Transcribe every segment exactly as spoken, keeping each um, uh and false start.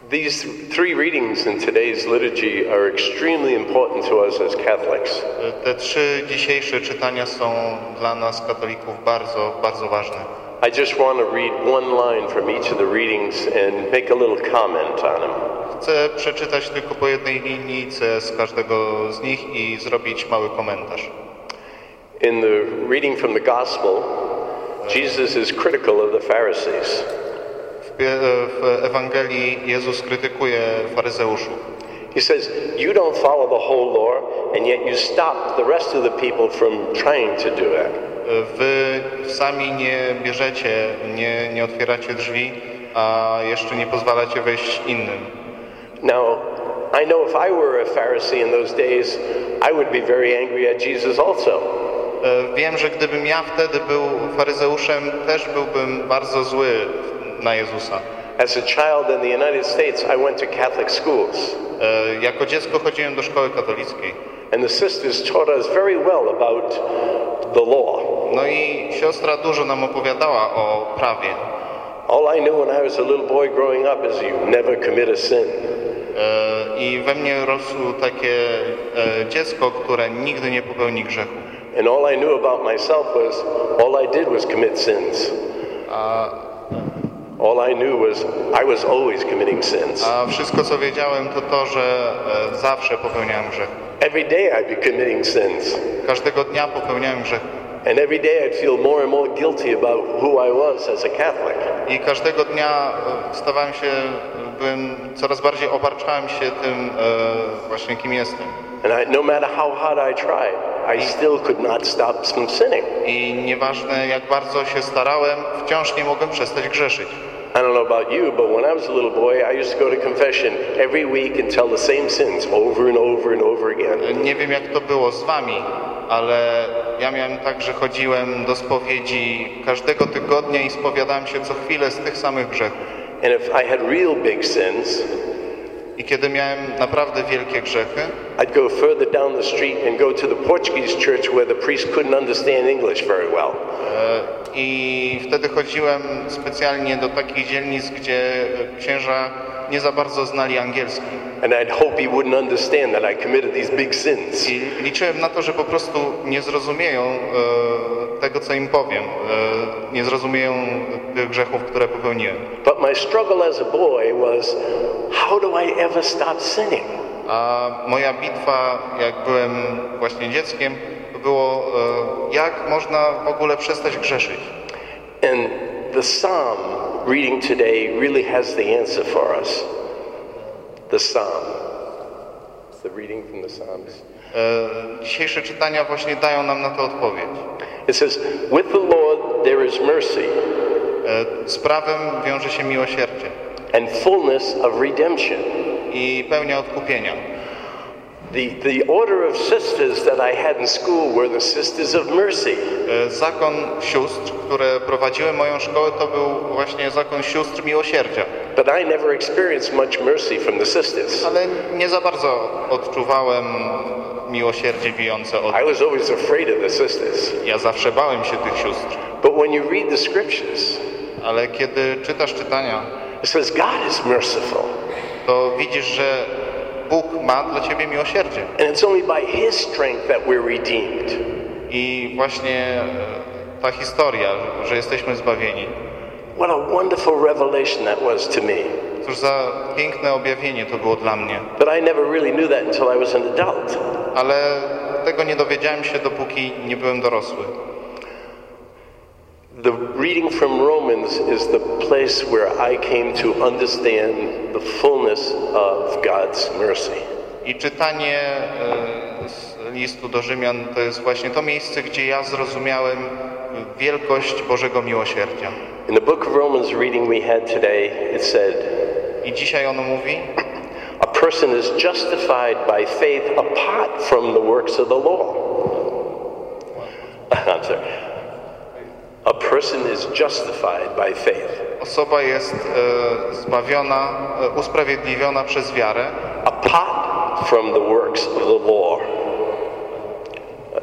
These three readings in today's liturgy are extremely important to us as Catholics. Te trzy dzisiejsze czytania są dla nas, katolików, bardzo, bardzo ważne. I just want to read one line from each of the readings and make a little comment on them. Chcę przeczytać tylko po jednej linijce z każdego z nich i zrobić mały komentarz. In the reading from the Gospel, Jesus is critical of the Pharisees. W Ewangelii Jezus krytykuje faryzeuszów. He says, you don't follow the whole law, and yet you stop the rest of the people from trying to do it. Wy sami nie bierzecie, nie, nie otwieracie drzwi, a jeszcze nie pozwalacie wejść innym. Now, I know if I were a Pharisee in those days, I would be very angry at Jesus also. Wiem, że gdybym ja wtedy był faryzeuszem, też byłbym bardzo zły na Jezusa. As a child in the United States, I went to Catholic schools. Jako dziecko chodziłem do szkoły katolickiej. And the sisters taught us very well about the law. No i siostra dużo nam opowiadała o prawie. All I knew when I was a little boy growing up is you never commit a sin. I we mnie rosło takie dziecko, które nigdy nie popełni grzechu. And all I knew about myself was all I did was commit sins. A All I knew was I was always committing sins. A wszystko, co wiedziałem, to to, że e, zawsze popełniałem grzech. Every day I'd be committing sins. Każdego dnia popełniałem grzech. And every day I'd feel more and more guilty about who I was as a Catholic. I każdego dnia e, stawałem się, byłem, coraz bardziej obarczałem się tym e, właśnie, kim jestem. And I, no matter how hard I tried, I still could not stop from sinning. I nieważne, jak bardzo się starałem, wciąż nie mogłem przestać grzeszyć. I don't know about you, but when I was a little boy, I used to go to confession every week and tell the same sins over and over and over again. Nie wiem, jak to było z wami, ale ja miałem tak, że chodziłem do spowiedzi każdego tygodnia i spowiadałem się co chwilę z tych samych grzechów. And if I had real big sins, i kiedy miałem naprawdę wielkie grzechy, I'd go further down the street and go to the Portuguese church where the priest couldn't understand English very well. I wtedy chodziłem specjalnie do takich dzielnic, gdzie księża nie za bardzo znali angielski. And I'd hope he wouldn't understand that I committed these big sins. I liczyłem na to, że po prostu nie zrozumieją e, tego, co im powiem. E, nie zrozumieją tych grzechów, które popełniłem. But my struggle as a boy was, how do I ever stop sinning? A moja bitwa, jak byłem właśnie dzieckiem, to było, e, jak można w ogóle przestać grzeszyć. And the psalm reading today really has the answer for us. The psalm. The reading from the Psalms. E, dzisiejsze czytania właśnie dają nam na to odpowiedź. It says, with the Lord there is mercy. E, z prawem wiąże się miłosierdzie. And fullness of redemption. I pełnia odkupienia. The, the order of sisters that I had in school were the sisters of mercy. E, zakon sióstr, które prowadziły moją szkołę, to był właśnie zakon sióstr miłosierdzia. But I never experienced much mercy from the sisters. Ale nie za bardzo odczuwałem miłosierdzie wijące od I was always afraid of the sisters. Ja zawsze bałem się tych sióstr. But when you read the scriptures, ale kiedy czytasz czytania, it says God is merciful. To widzisz, że Bóg ma dla ciebie miłosierdzie. And it's only by His strength that we're redeemed. I właśnie ta historia, że jesteśmy zbawieni. What a wonderful revelation that was to me. Cóż za piękne objawienie to było dla mnie. But I never really knew that until I was an adult. Ale tego nie dowiedziałem się, dopóki nie byłem dorosły. The reading from Romans is the place where I came to understand the fullness of God's mercy. I czytanie z listu do Rzymian to jest właśnie to miejsce, gdzie ja zrozumiałem wielkość Bożego miłosierdzia. In the book of Romans reading we had today, it said, I dzisiaj ono mówi, a person is justified by faith apart from the works of the law. I'm sorry. A person is justified by faith. Osoba jest e, zbawiona, e, usprawiedliwiona przez wiarę. Apart from the works of the law.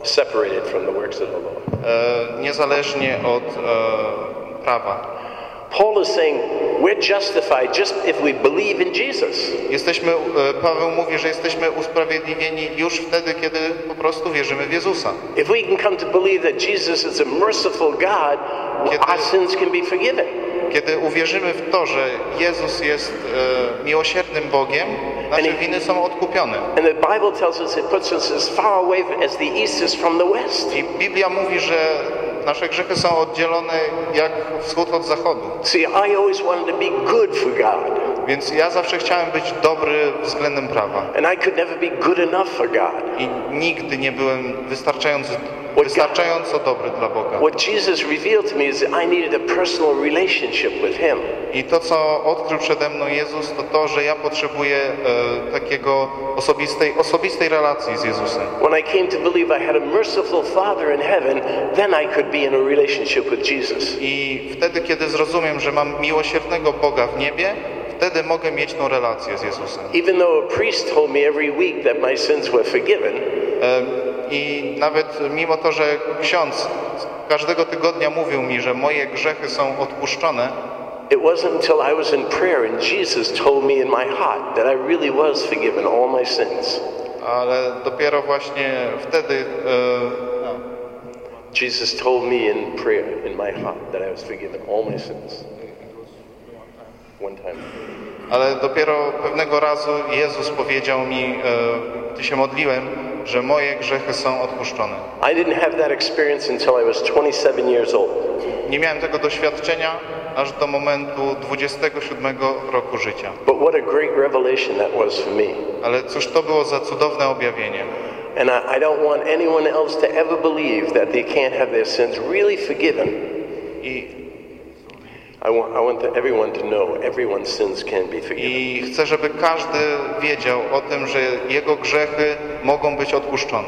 Separated from the works of the law. E, niezależnie od e, prawa. Paul is saying we're justified just if we believe in Jesus. Jesteśmy, Paweł mówi, że jesteśmy usprawiedliwieni już wtedy, kiedy po prostu wierzymy w Jezusa. If we can come to believe that Jesus is a merciful God, Kiedy- our sins can be forgiven. Kiedy uwierzymy w to, że Jezus jest e, miłosiernym Bogiem, nasze And he- winy są odkupione. And the Bible tells us it puts us as far away as the east is from the west. I Biblia mówi, że nasze grzechy są oddzielone jak wschód od zachodu. See, I always wanted to be good for God, Więc ja zawsze chciałem być dobry względem prawa. and I could never be good enough for God. I nigdy nie byłem wystarczająco, wystarczająco dobry dla Boga. What Jesus revealed to me is that I needed a personal relationship with Him. I to, co odkrył przede mną Jezus, to to, że ja potrzebuję e, takiego osobistej, osobistej relacji z Jezusem. When I came to believe I had a merciful Father in heaven, then I could be in a relationship with Jesus. I wtedy, kiedy zrozumiem, że mam miłosiernego Boga w niebie, wtedy mogę mieć tą relację z Jezusem. Even though a priest told me every week that my sins were forgiven, E, I nawet mimo to, że ksiądz każdego tygodnia mówił mi, że moje grzechy są odpuszczone, it wasn't until I was in prayer and Jesus told me in my heart that I really was forgiven all my sins. ale dopiero właśnie wtedy, e, no, Jesus told me in prayer in my heart that I was forgiven all my sins. One time. ale dopiero pewnego razu Jezus powiedział mi, e, gdy się modliłem, że moje grzechy są odpuszczone. I didn't have that experience until I was twenty-seven years old. Nie miałem tego doświadczenia aż do momentu dwudziestego siódmego roku życia. But what a great revelation that was for me. Ale cóż to było za cudowne objawienie. And I, I don't want anyone else to ever believe that they can't have their sins really forgiven. I, I want, I want the, everyone to know everyone's sins can be forgiven. I chcę, żeby każdy wiedział o tym, że jego grzechy mogą być odpuszczone.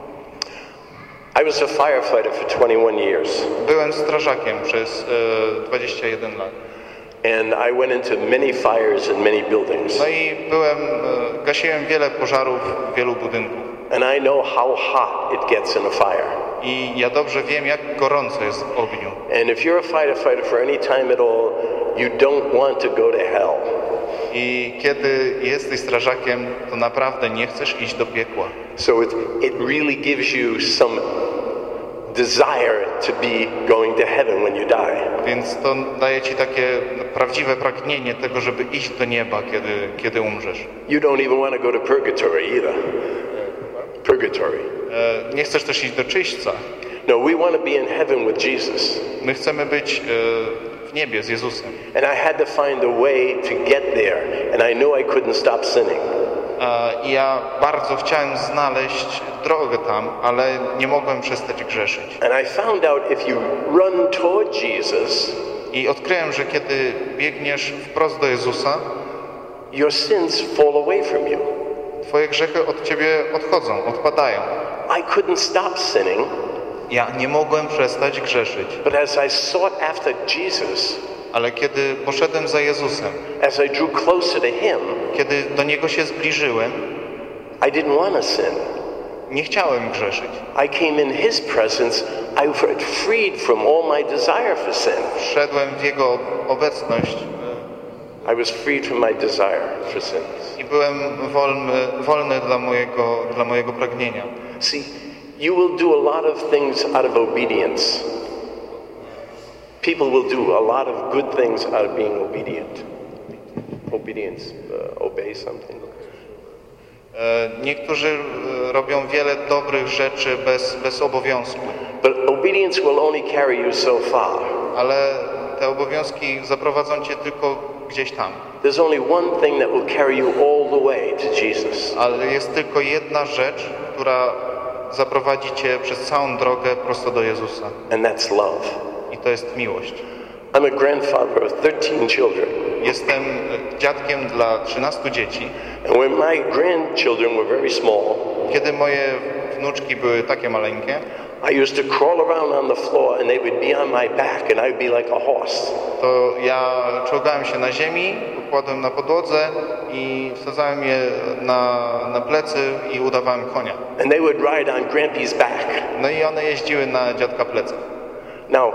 I was a firefighter for twenty-one years. Byłem strażakiem przez e, dwadzieścia jeden lat. And I went into many fires in many buildings. No i byłem, e, gasiłem wiele pożarów w wielu budynków. And I know how hot it gets in a fire. I ja dobrze wiem, jak gorąco jest w ogniu. And if you're a firefighter for any time at all, you don't want to go to hell. I kiedy jesteś strażakiem, to naprawdę nie chcesz iść do piekła. So it, it really gives you some desire to be going to heaven when you die. Więc to daje ci takie prawdziwe pragnienie tego, żeby iść do nieba, kiedy, kiedy umrzesz. You don't even want to go to purgatory either. Purgatory. E, nie chcesz też iść do czyśćca. No, we want to be in heaven with Jesus. My chcemy być e, w niebie z Jezusem. And I had to find a way to get there. And I knew I couldn't stop sinning. E, I ja bardzo chciałem znaleźć drogę tam, ale nie mogłem przestać grzeszyć. And I found out if you run toward Jesus, I odkryłem, że kiedy biegniesz wprost do Jezusa, your sins fall away from you. twoje grzechy od ciebie odchodzą, odpadają. I couldn't stop sinning, Ja nie mogłem przestać grzeszyć, but as I sought after Jesus, ale kiedy poszedłem za Jezusem, as I drew closer to Him, kiedy do Niego się zbliżyłem, I didn't want to sin. nie chciałem grzeszyć. I came in His presence, I was freed from all my desire for sin. Wszedłem w Jego obecność I was freed from my desire for sins. i byłem wolny, wolny dla, mojego, dla mojego pragnienia. See, you will do a lot of things out of obedience. People will do a lot of good things out of being obedient. Obedience, uh, obey something. E, Niektórzy e, robią wiele dobrych rzeczy bez, bez obowiązku, But obedience will only carry you so far. ale te obowiązki zaprowadzą cię tylko gdzieś tam. There's only one thing that will carry you all the way to Jesus. Ale jest tylko jedna rzecz, która zaprowadzi cię przez całą drogę prosto do Jezusa. And that's love. I to jest miłość. I'm a grandfather of thirteen children. Jestem dziadkiem dla trzynastu dzieci. And when my grandchildren were very small, Kiedy moje wnuczki były takie maleńkie, I used to crawl around on the floor and they would be on my back and I would be like a horse. to ja czołgałem się na ziemi, układłem na podłodze i wsadzałem je na, na plecy i udawałem konia. And they would ride on Grampy's back. No i one jeździły na dziadka plecach. Now,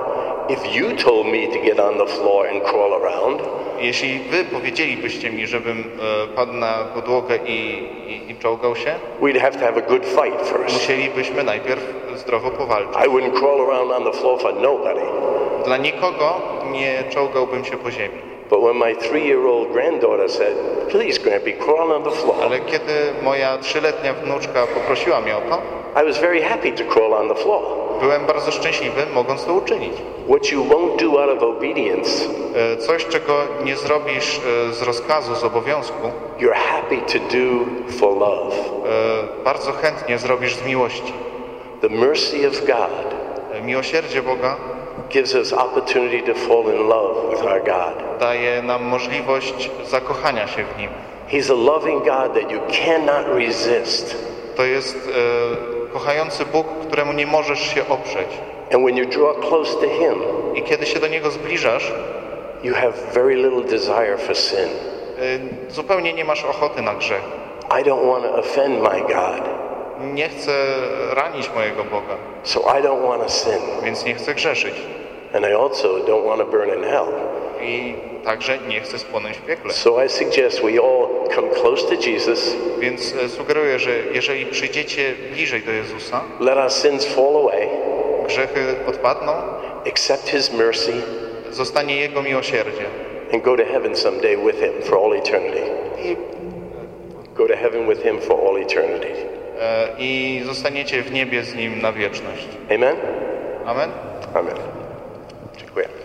if you told me to get on the floor and crawl around, jeśli wy powiedzielibyście mi, żebym e, padł na podłogę i, i, i czołgał się, we'd have to have a good fight first. musielibyśmy najpierw zdrowo powalczyć. I wouldn't crawl around on the floor for nobody. Dla nikogo nie czołgałbym się po ziemi. But when my three-year-old granddaughter said, please, Grampy, crawl on the floor, Ale kiedy moja trzyletnia wnuczka poprosiła mnie o to, I was very happy to crawl on the floor. byłem bardzo szczęśliwy, mogąc to uczynić. What you won't do out of obedience, E, Coś, czego nie zrobisz e, z rozkazu, z obowiązku, you're happy to do for love. e, bardzo chętnie zrobisz z miłości. The mercy of God E, Miłosierdzie Boga gives us opportunity to fall in love with our God. daje nam możliwość zakochania się w Nim. He's a loving God that you cannot resist. To jest e, kochający Bóg, któremu nie możesz się oprzeć. And when you draw close to Him, I kiedy się do Niego zbliżasz, you have very little desire for sin. e, zupełnie nie masz ochoty na grzech. I don't want to offend my God, Nie chcę ranić mojego Boga, so I don't want to sin. więc nie chcę grzeszyć. And I also don't want to burn in hell. I także nie chcę spłonąć w piekle. So I suggest we all come close to Jesus, Więc e, sugeruję, że jeżeli przyjdziecie bliżej do Jezusa, let our sins fall away, grzechy odpadną, accept His mercy, zostanie Jego miłosierdzie. and go to heaven someday with Him for all eternity. I, Go to heaven with Him for all eternity. e, I zostaniecie w niebie z Nim na wieczność. Amen? Amen. Amen. Dziękuję.